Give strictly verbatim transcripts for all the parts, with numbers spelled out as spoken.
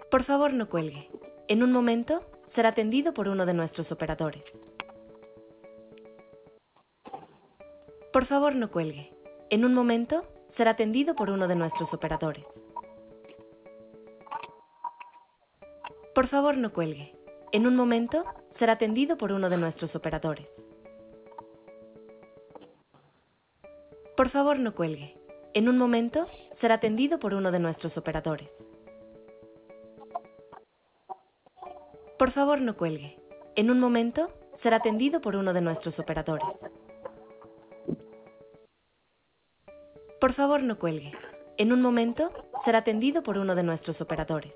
Por favor, no cuelgue. En un momento, será atendido por uno de nuestros operadores. Por favor, no cuelgue. En un momento, será atendido por uno de nuestros operadores. Por favor, no cuelgue. En un momento, será atendido por uno de nuestros operadores. Por favor, no cuelgue. En un momento, será atendido por uno de nuestros operadores. Por favor, no cuelgue. En un momento, será atendido por uno de nuestros operadores. Por favor, no cuelgue. En un momento, será atendido por uno de nuestros operadores.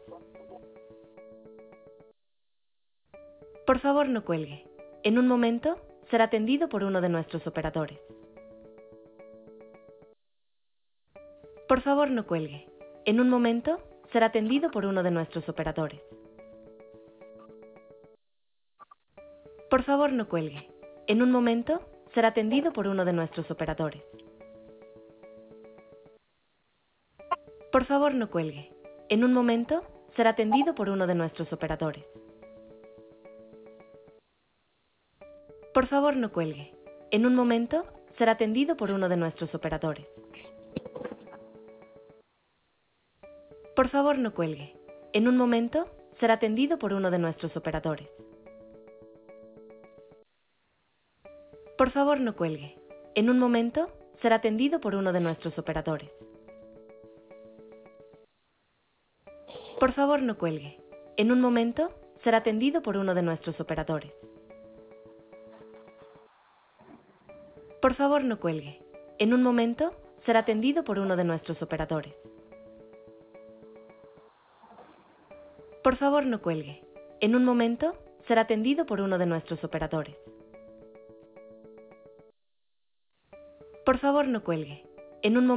Por favor, no cuelgue. En un momento, será atendido por uno de nuestros operadores. Por favor, no cuelgue. En un momento, será atendido por uno de nuestros operadores. Por favor, no cuelgue. En un momento, será atendido por uno de nuestros operadores. Por favor, no cuelgue. En un momento, será atendido por uno de nuestros operadores. Por favor, no cuelgue. En un momento, será atendido por uno de nuestros operadores. Por favor, no cuelgue. En un momento, será atendido por uno de nuestros operadores. Por favor, no cuelgue. En un momento, será atendido por uno de nuestros operadores. Por favor, no cuelgue. En un momento, será atendido por uno de nuestros operadores. Por favor, no cuelgue. En un momento, será atendido por uno de nuestros operadores. Por favor, no cuelgue. En un momento, será atendido por uno de nuestros operadores. Por favor, no cuelgue. En un momento,